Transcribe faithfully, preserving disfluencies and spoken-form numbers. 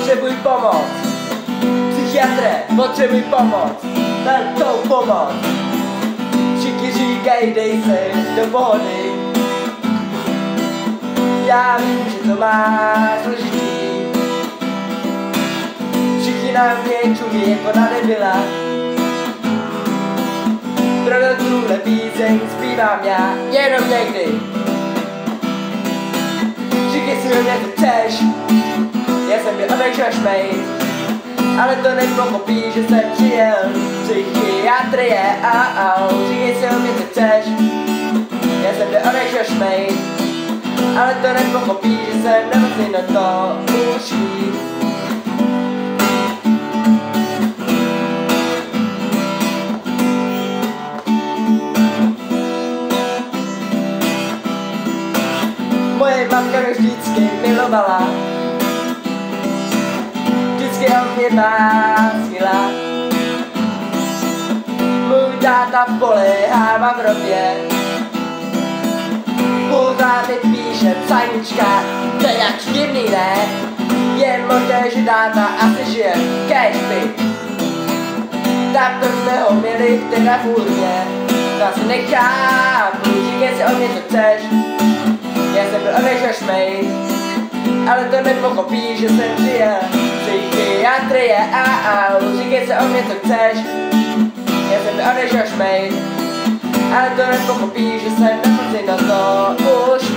potřebuj pomoc. Psychiatre, potřebuj pomoc. Daj tou pomoc. Všichni říkají, dej se do pohody. Já vím, že to má složitý. Všichni na mě čumí jako na debila. Proto tuhle píseň zpívám já jenom někdy. Říkej si o mě, co chceš. Já jsem byl odešel šmejt, ale to nepochopí, že jsem přijel psychiatrie. A říkej si o mě, co chceš. Já jsem byl odešel šmejt, ale to nepochopí, že jsem nemocný, no to už ví. Moje matka mě vždycky milovala, vždycky o mě básnila. Můj táta poléhává v hrobě, pořád mi píše psaníčka, to je jak divný, ne? Je možné, že táta asi žije kéžby. Tak to jsme ho měli teda furt,ně, to asi nechápu, říkej si o mě, co chceš. Já jsem byl odešel šmejt, ale to nepochopí, že jsem přijel psychiatrie. A říkej se o mě, co chceš. Já jsem byl odešel šmejt, ale to nepochopí, že jsem nemocný, no to už